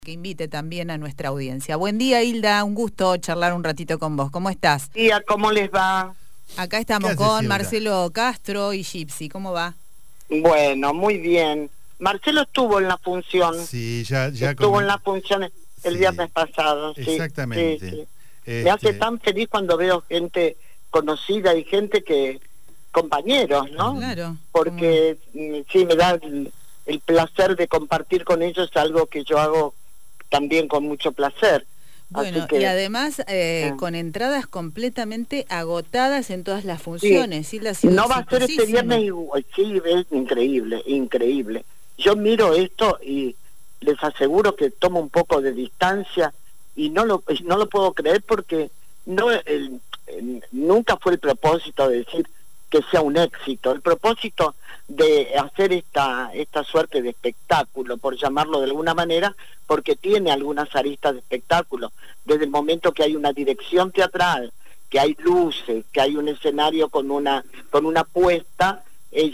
Que invite también a nuestra audiencia. Buen día, Hilda, un gusto charlar un ratito con vos. ¿Cómo estás? Tía, ¿cómo les va? Acá estamos con Marcelo Castro y Gypsy. ¿Cómo va? Bueno, muy bien. Marcelo estuvo en la función. Sí, ya estuvo en la función el viernes pasado. Sí, exactamente. sí. Me hace tan feliz cuando veo gente conocida y gente que compañeros, ¿no? Claro. Porque sí, me da el placer de compartir con ellos algo que yo hago también con mucho placer. Bueno, y además con entradas completamente agotadas en todas las funciones. Sí. Sí, No va a ser este viernes igual. Sí, es increíble, increíble. Yo miro esto y les aseguro que tomo un poco de distancia y no lo puedo creer porque nunca fue el propósito de decir que sea un éxito. El propósito de hacer esta suerte de espectáculo, por llamarlo de alguna manera, porque tiene algunas aristas de espectáculo, desde el momento que hay una dirección teatral, que hay luces, que hay un escenario con una puesta,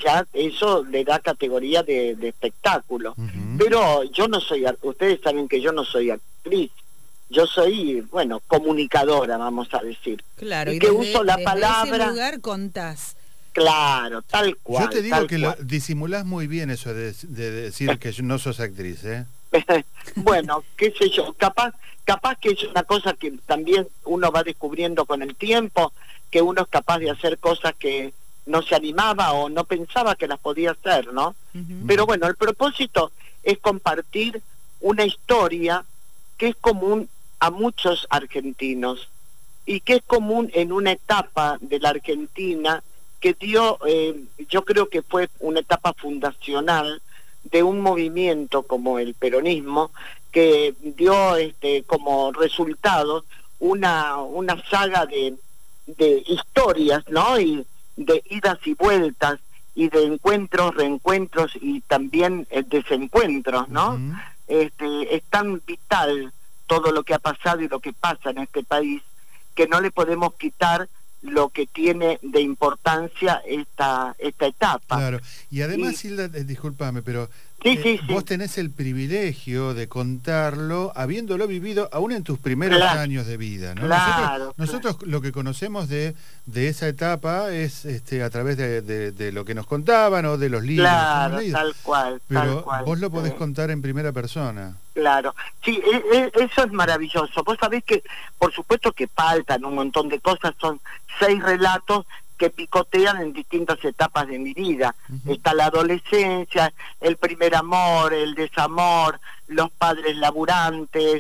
eso le da categoría de espectáculo. Pero yo no soy, ustedes saben que yo no soy actriz, yo soy, bueno, comunicadora, vamos a decir. Claro, y que uso la palabra. Desde ese lugar contás. Claro, tal cual. Yo te digo que disimulás muy bien eso de decir que no sos actriz, ¿eh? Bueno, qué sé yo, capaz que es una cosa que también uno va descubriendo con el tiempo, que uno es capaz de hacer cosas que no se animaba o no pensaba que las podía hacer, ¿no? Pero bueno, el propósito es compartir una historia que es común a muchos argentinos y que es común en una etapa de la Argentina que dio, yo creo que fue una etapa fundacional de un movimiento como el peronismo, que dio como resultado una saga de historias, ¿no? Y de idas y vueltas, y de encuentros, reencuentros y también desencuentros, ¿no? Es tan vital todo lo que ha pasado y lo que pasa en este país, que no le podemos quitar lo que tiene de importancia esta etapa. Claro, y además, Hilda, discúlpame, pero vos tenés el privilegio de contarlo habiéndolo vivido aún en tus primeros años de vida, ¿no? Nosotros lo que conocemos de esa etapa es a través de lo que nos contaban o de los libros. Claro, tal cual. Pero vos lo podés contar en primera persona. Claro, sí, eso es maravilloso. Vos sabés que, por supuesto que faltan un montón de cosas, son 6 relatos que picotean en distintas etapas de mi vida. Está la adolescencia, el primer amor, el desamor, los padres laburantes,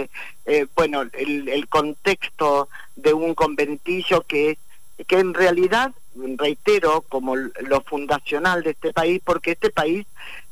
bueno, el contexto de un conventillo que en realidad, reitero, como lo fundacional de este país, porque este país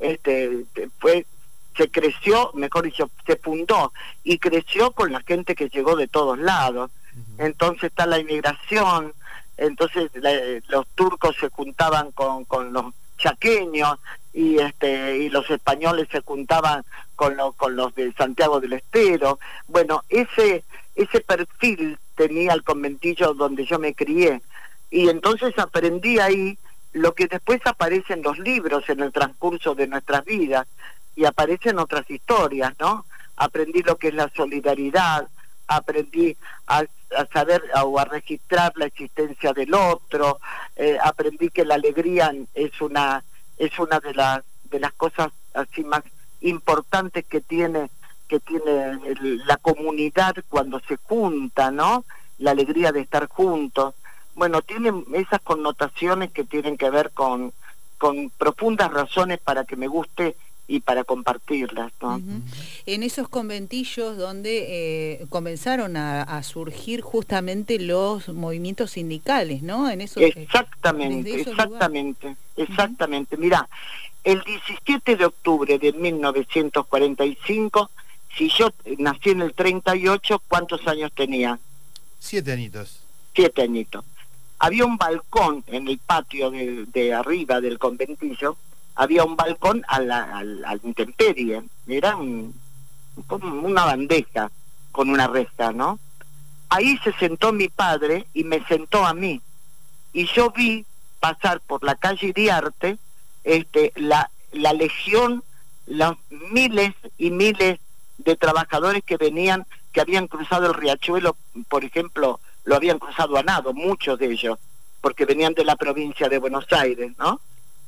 se creció, mejor dicho, se fundó y creció con la gente que llegó de todos lados. Entonces está la inmigración, entonces los turcos se juntaban con los chaqueños y los españoles se juntaban con los de Santiago del Estero. Bueno, ese perfil tenía el conventillo donde yo me crié, y entonces aprendí ahí lo que después aparece en los libros en el transcurso de nuestras vidas, y aparecen otras historias, ¿no? Aprendí lo que es la solidaridad, aprendí a saber o a registrar la existencia del otro, aprendí que la alegría es una de las cosas así más importantes que tiene la comunidad cuando se junta, ¿no? La alegría de estar juntos. Bueno, tiene esas connotaciones que tienen que ver con profundas razones para que me guste y para compartirlas, ¿no? En esos conventillos donde comenzaron a surgir justamente los movimientos sindicales, ¿no? Exactamente. Mirá, el 17 de octubre de 1945, si yo nací en el 38, ¿cuántos años tenía? 7 añitos. 7 añitos. Había un balcón en el patio de arriba del conventillo, había un balcón a la intemperie, era como una bandeja con una reja, ¿no? Ahí se sentó mi padre y me sentó a mí, y yo vi pasar por la calle Iriarte la legión, los miles y miles de trabajadores que venían, que habían cruzado el riachuelo, por ejemplo, lo habían cruzado a nado, muchos de ellos, porque venían de la provincia de Buenos Aires, ¿no?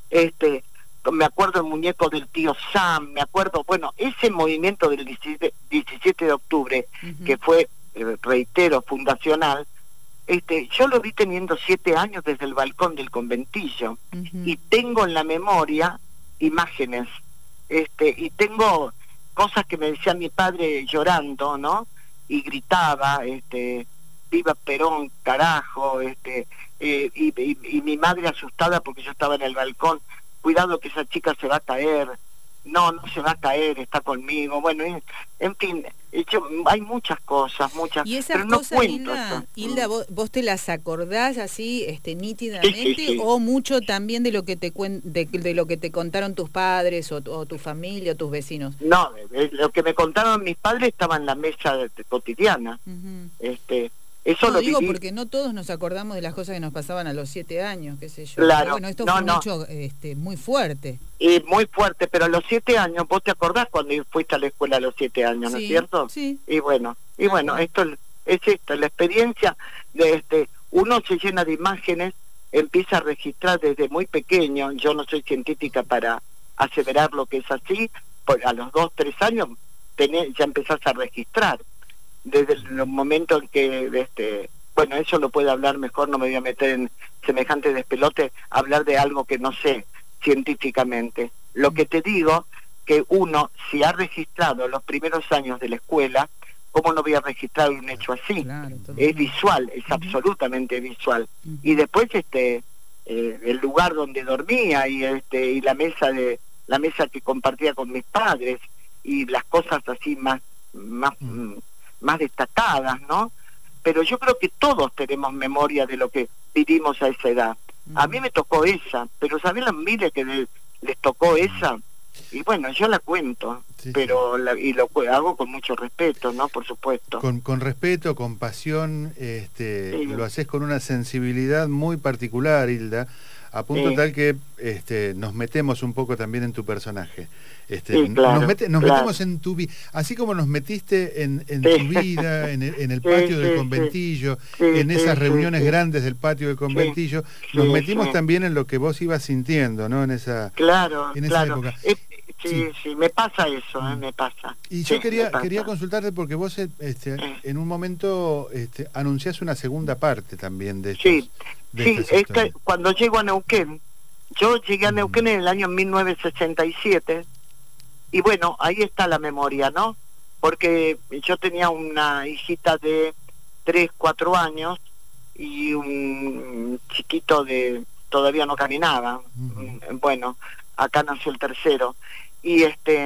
Me acuerdo el muñeco del tío Sam, me acuerdo, bueno, ese movimiento del 17 de octubre, que fue, reitero, fundacional, yo lo vi teniendo 7 años desde el balcón del conventillo, y tengo en la memoria imágenes, y tengo cosas que me decía mi padre llorando, ¿no? Y gritaba, viva Perón, carajo, y mi madre asustada porque yo estaba en el balcón, cuidado que esa chica se va a caer, no se va a caer, está conmigo, bueno, en fin, hay muchas cosas, y esas pero no cosas, cuento Hilda, ¿vos te las acordás así, nítidamente, sí. O mucho también de lo que de lo que te contaron tus padres, o tu familia, o tus vecinos? No, lo que me contaron mis padres estaba en la mesa cotidiana, eso lo digo viví. Porque no todos nos acordamos de las cosas que nos pasaban a los 7 años, qué sé yo. Claro, pero bueno, esto fue un hecho muy fuerte. Y muy fuerte, pero a los 7 años, ¿vos te acordás cuando fuiste a la escuela a los 7 años, no es cierto? Sí. Y bueno, esto es esto, la experiencia de uno se llena de imágenes, empieza a registrar desde muy pequeño. Yo no soy científica para aseverar lo que es así, a los 2, 3 años ya empezás a registrar. Desde el momento en que, bueno, eso lo puede hablar mejor, no me voy a meter en semejante despelote, hablar de algo que no sé científicamente. Lo que te digo, que uno, si ha registrado los primeros años de la escuela, ¿cómo no voy a registrar un hecho así? Claro, es visual, es absolutamente visual. Y después el lugar donde dormía y la mesa que compartía con mis padres, y las cosas así más destacadas, ¿no? Pero yo creo que todos tenemos memoria de lo que vivimos a esa edad. A mí me tocó esa, pero ¿sabés las miles que les tocó esa? Y bueno, yo la cuento, pero lo hago con mucho respeto, ¿no? Por supuesto. Con respeto, con pasión, lo haces con una sensibilidad muy particular, Hilda, a punto tal que nos metemos un poco también en tu personaje. Nos metemos en tu vida, así como nos metiste en tu vida, en el patio del conventillo, en esas reuniones grandes del patio del conventillo, nos metimos también en lo que vos ibas sintiendo, ¿no? En esa época. Sí, me pasa eso, me pasa. Y yo quería consultarte porque vos en un momento anunciás una segunda parte también de estos, es que cuando llego a Neuquén, yo llegué a Neuquén en el año 1967, y bueno, ahí está la memoria, ¿no? Porque yo tenía una hijita de 3, 4 años y un chiquito todavía no caminaba. Bueno, acá nació el tercero. Y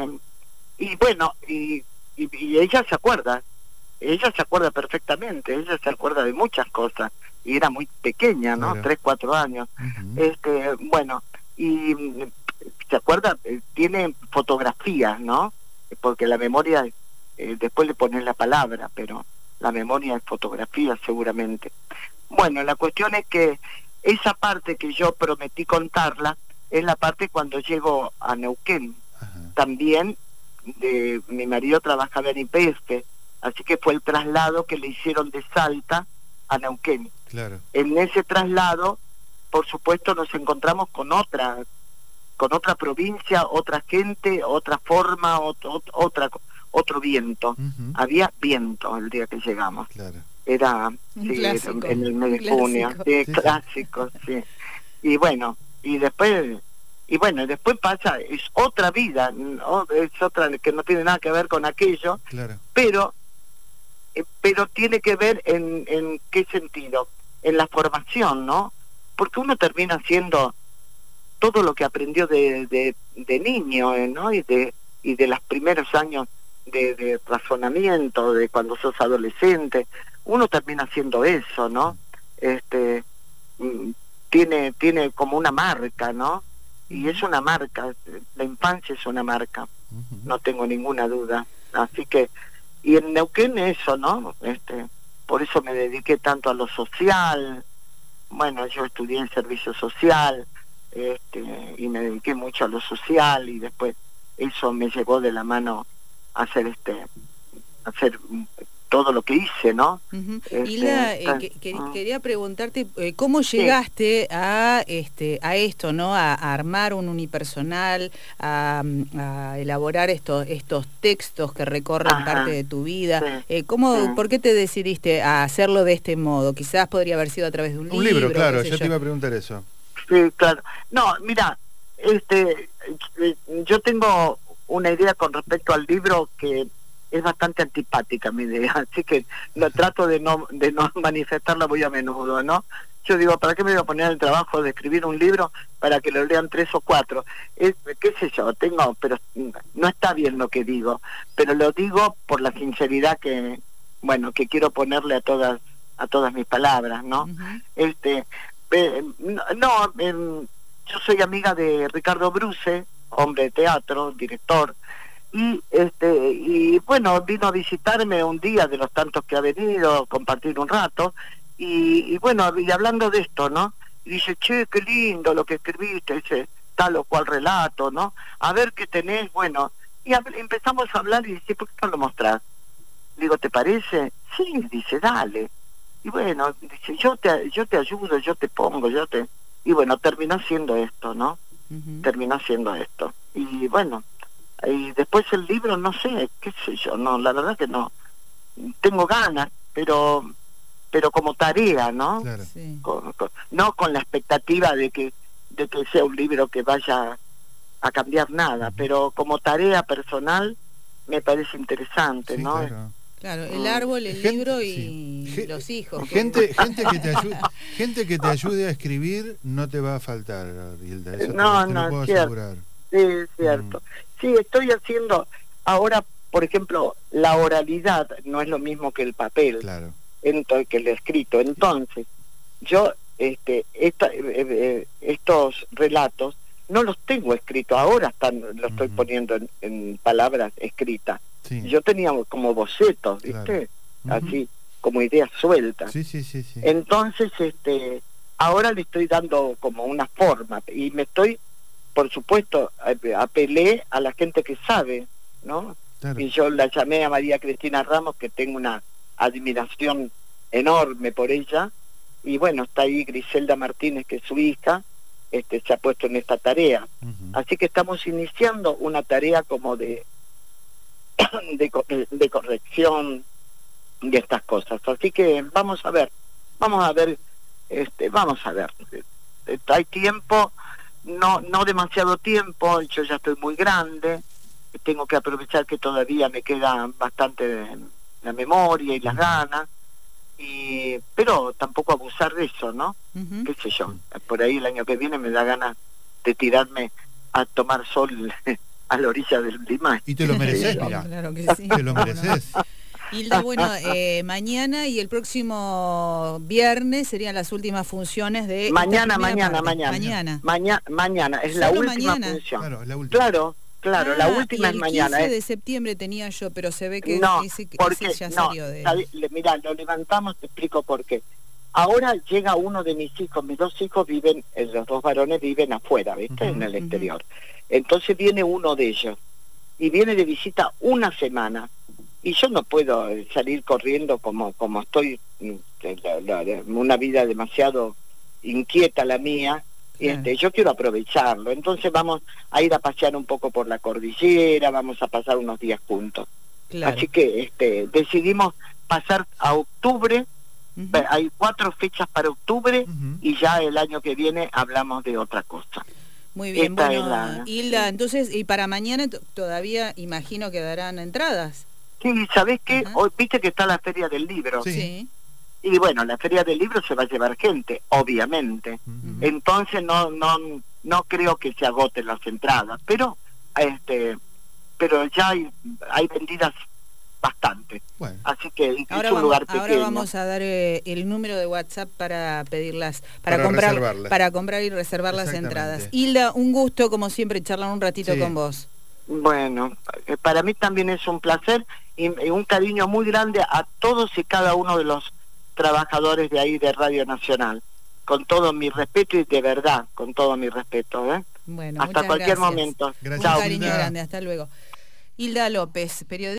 bueno, y ella se acuerda perfectamente, ella se acuerda de muchas cosas, y era muy pequeña, ¿no? Claro. 3, 4 años. Bueno, y se acuerda, tiene fotografías, ¿no? Porque la memoria, después le pones la palabra, pero la memoria es fotografía seguramente. Bueno, la cuestión es que esa parte que yo prometí contarla es la parte cuando llego a Neuquén. También mi marido trabajaba en YPF, así que fue el traslado que le hicieron de Salta a Neuquén. Claro. En ese traslado, por supuesto, nos encontramos con otra provincia, otra gente, otra forma, otro viento. Había viento el día que llegamos. Claro. Era en el mes de junio, clásico, sí. Y bueno, después pasa, es otra vida, ¿no? Es otra que no tiene nada que ver con aquello, claro. pero tiene que ver en qué sentido, en la formación, ¿no? Porque uno termina haciendo todo lo que aprendió de niño, ¿no? Y de los primeros años de razonamiento, de cuando sos adolescente, uno termina haciendo eso, ¿no? Tiene como una marca, ¿no? Y es una marca, la infancia es una marca, no tengo ninguna duda. Así que, y en Neuquén eso, ¿no? Por eso me dediqué tanto a lo social. Bueno, yo estudié en servicio social, y me dediqué mucho a lo social, y después eso me llevó de la mano hacer todo lo que hice, ¿no? Hilda, quería preguntarte cómo llegaste a esto, ¿no? A armar un unipersonal, a elaborar estos textos que recorren parte de tu vida. ¿Por qué te decidiste a hacerlo de este modo? Quizás podría haber sido a través de un libro. Un libro, claro, yo te iba a preguntar eso. Sí, claro. No, mira, yo tengo una idea con respecto al libro que es bastante antipática mi idea, así que lo trato de no manifestarla muy a menudo, ¿no? Yo digo, ¿para qué me voy a poner el trabajo de escribir un libro para que lo lean 3 o 4? ¿Qué sé yo? Pero no está bien lo que digo, pero lo digo por la sinceridad que quiero ponerle a todas mis palabras, ¿no? Yo soy amiga de Ricardo Bruce, hombre de teatro, director, y bueno, vino a visitarme un día de los tantos que ha venido, compartir un rato, y hablando de esto, ¿no? Y dice, che, qué lindo lo que escribiste, ese tal o cual relato, ¿no? A ver qué tenés, bueno, y empezamos a hablar y dice, ¿por qué no lo mostrás? Digo, ¿te parece? Sí, dice, dale. Y bueno, dice, yo te ayudo, yo te pongo, y bueno, terminó siendo esto, ¿no? Terminó siendo esto. Y bueno, y después el libro, no sé, qué sé yo, no, la verdad que no. Tengo ganas, pero como tarea, ¿no? Claro. Sí. No con la expectativa de que sea un libro que vaya a cambiar nada, pero como tarea personal me parece interesante, ¿no? Claro. Claro, el árbol, el libro y los hijos. Gente que te ayude a escribir no te va a faltar, Hilda, eso te lo puedo asegurar. Sí, es cierto. Sí, estoy haciendo ahora, por ejemplo, la oralidad no es lo mismo que el papel, claro, que el escrito. Entonces, yo estos relatos no los tengo escritos, ahora los estoy poniendo en palabras escritas. Sí. Yo tenía como bocetos, ¿viste? Claro. Así, como ideas sueltas. Sí. Entonces, ahora le estoy dando como una forma, y por supuesto, apelé a la gente que sabe, ¿no? Claro. Y yo la llamé a María Cristina Ramos, que tengo una admiración enorme por ella, y bueno, está ahí Griselda Martínez, que es su hija, se ha puesto en esta tarea. Así que estamos iniciando una tarea como de corrección de estas cosas. Así que vamos a ver. Hay tiempo, no demasiado tiempo, yo ya estoy muy grande, tengo que aprovechar que todavía me queda bastante la memoria y las ganas, pero tampoco abusar de eso, ¿no? Qué sé yo, por ahí el año que viene me da ganas de tirarme a tomar sol a la orilla del Limache. Y te lo mereces, mira. Claro que sí. Te lo mereces. Hilda, bueno, mañana y el próximo viernes serían las últimas funciones de mañana, es la última función. Claro, es la última. Claro, la última es mañana. El 15 de septiembre tenía yo, pero se ve que ese ya salió de... Mirá, lo levantamos, te explico por qué. Ahora llega uno de mis hijos, mis 2 hijos viven, los 2 varones viven afuera, ¿viste? En el exterior. Entonces viene uno de ellos, y viene de visita una semana, y yo no puedo salir corriendo como estoy, una vida demasiado inquieta la mía. Yo quiero aprovecharlo, entonces vamos a ir a pasear un poco por la cordillera, vamos a pasar unos días juntos. Claro. Así que decidimos pasar a octubre. Hay 4 fechas para octubre, y ya el año que viene hablamos de otra cosa. Muy bien, bueno, Hilda, entonces, y para mañana todavía imagino que darán entradas. Sí, ¿sabés qué? Hoy viste que está la Feria del Libro. Sí. Y bueno, la Feria del Libro se va a llevar gente, obviamente. Entonces no creo que se agoten las entradas, pero ya hay vendidas bastante. Bueno. Así que ahora es un lugar pequeño. Ahora vamos a dar el número de WhatsApp para pedirlas, para comprar y reservar las entradas. Hilda, un gusto como siempre charlar un ratito con vos. Bueno, para mí también es un placer y un cariño muy grande a todos y cada uno de los trabajadores de ahí de Radio Nacional, con todo mi respeto, y de verdad, con todo mi respeto, Bueno, hasta cualquier momento. Gracias. Un cariño grande, hasta luego. Hilda López, periodista.